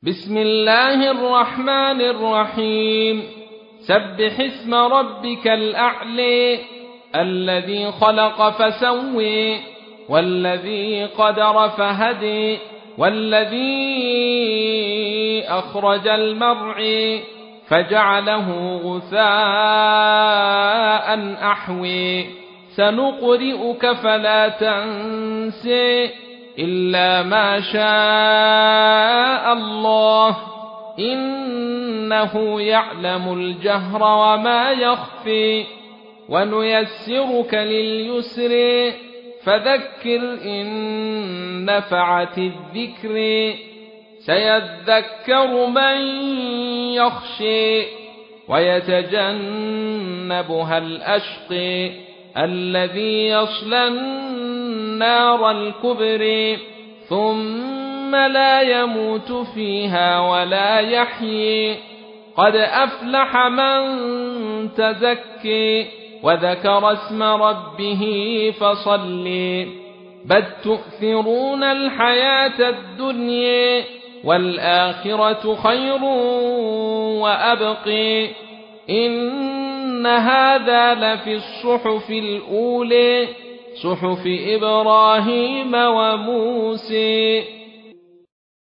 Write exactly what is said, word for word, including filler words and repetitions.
بسم الله الرحمن الرحيم سبح اسم ربك الأعلى الذي خلق فسوي والذي قدر فهدي والذي أخرج المرعى فجعله غثاء أحوي سنقرئك فلا تنسى إلا ما شاء الله إنه يعلم الجهر وما يخفي ونيسرك لليسر فذكر إن نفعت الذكر سيذكر من يخشي ويتجنبها الأشقى الذي يصلى النار الكبرى ثم لا يموت فيها ولا يحيي قد أفلح من تزكي وذكر اسم ربه فصلي بل تؤثرون الحياة الدنيا والآخرة خير وأبقي إن هذا لفي الصحف الأولى صحف إبراهيم وموسى.